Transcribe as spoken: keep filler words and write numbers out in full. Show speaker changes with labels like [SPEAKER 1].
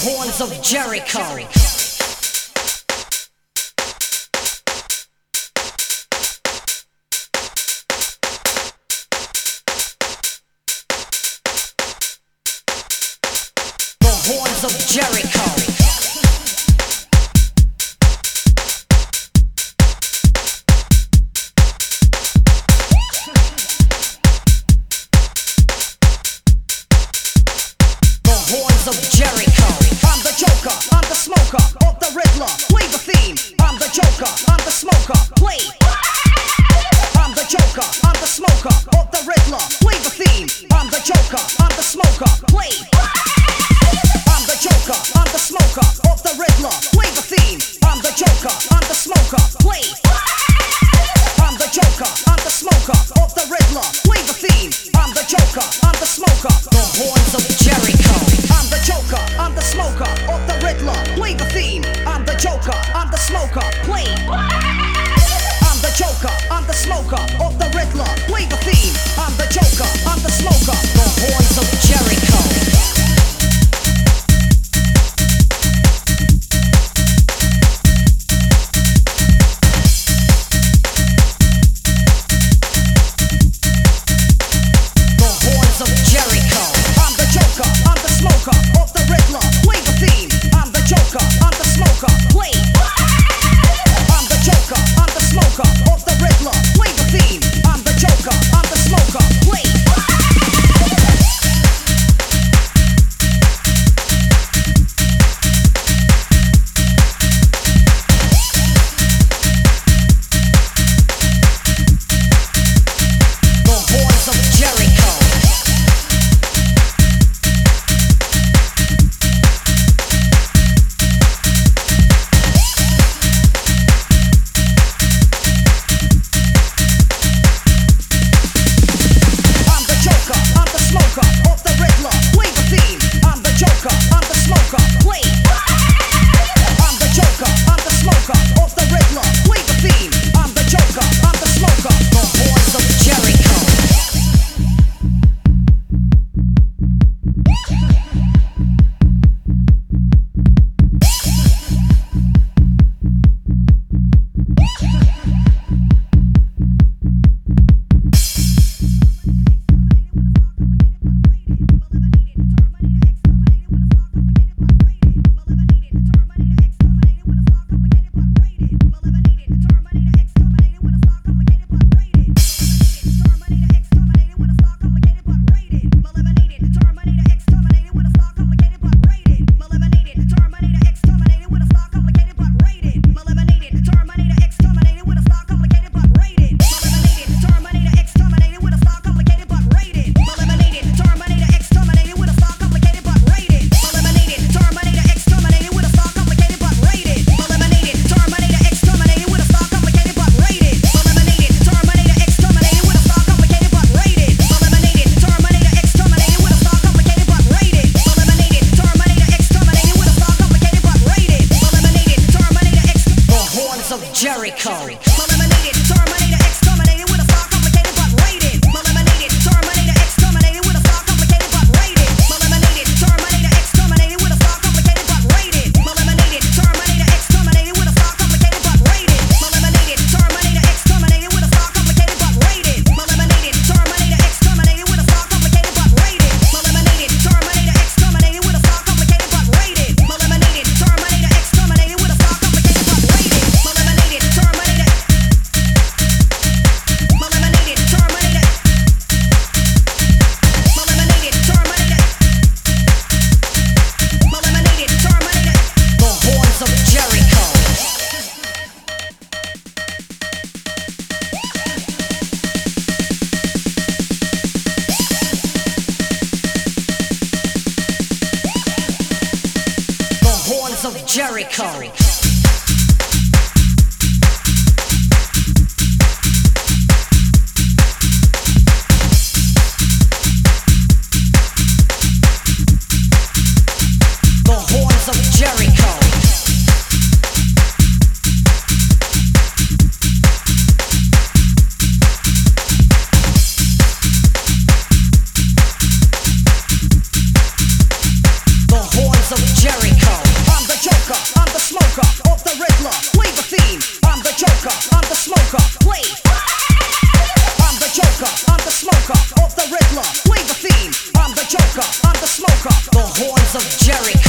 [SPEAKER 1] horns of Jericho. Horns of Jericho. The horns of Jericho. I'm the Joker, I'm the smoker, of the Riddler. Play the theme. I'm the Joker, I'm the smoker. Play. I'm the Joker, I'm the smoker, of the Riddler. Play the theme. I'm the Joker, I'm the smoker. Play. I'm the Joker, I'm the smoker, of the Riddler. Play the theme. I'm the Joker, I'm the smoker. Play. I'm the Joker, I'm the smoker, of the Riddler. Play the theme. I'm the Joker, I'm the smoker. The horns of Jericho. I'm the Joker, I'm the smoker, of the Riddler. Play the theme. I'm the Joker, I'm the smoker. Play. I'm the Joker, I'm the smoker, of the Riddler. Play the theme. I'm the Joker, I'm the smoker. The horns of Jericho. Jericho. Eliminated, terminated, exterminated with a far complicated but rated. Eliminated, terminated, exterminated with a far complicated but rated. Eliminated, terminated, exterminated with a far complicated but rated. Eliminated, terminated, exterminated with a far complicated but rated. Eliminated, terminated, exterminated with a far complicated but rated. Eliminated, terminated, exterminated with a far complicated but rated. Eliminated, terminated, exterminated with a far complicated but rated. Eliminated, terminated, exterminated with a far complicated but rated. Eliminated, terminated. Eliminated, terminated. Eliminated, terminated. Eliminated, terminated. The horns of Jericho. The horns of Jericho. Jericho. horns of Jericho.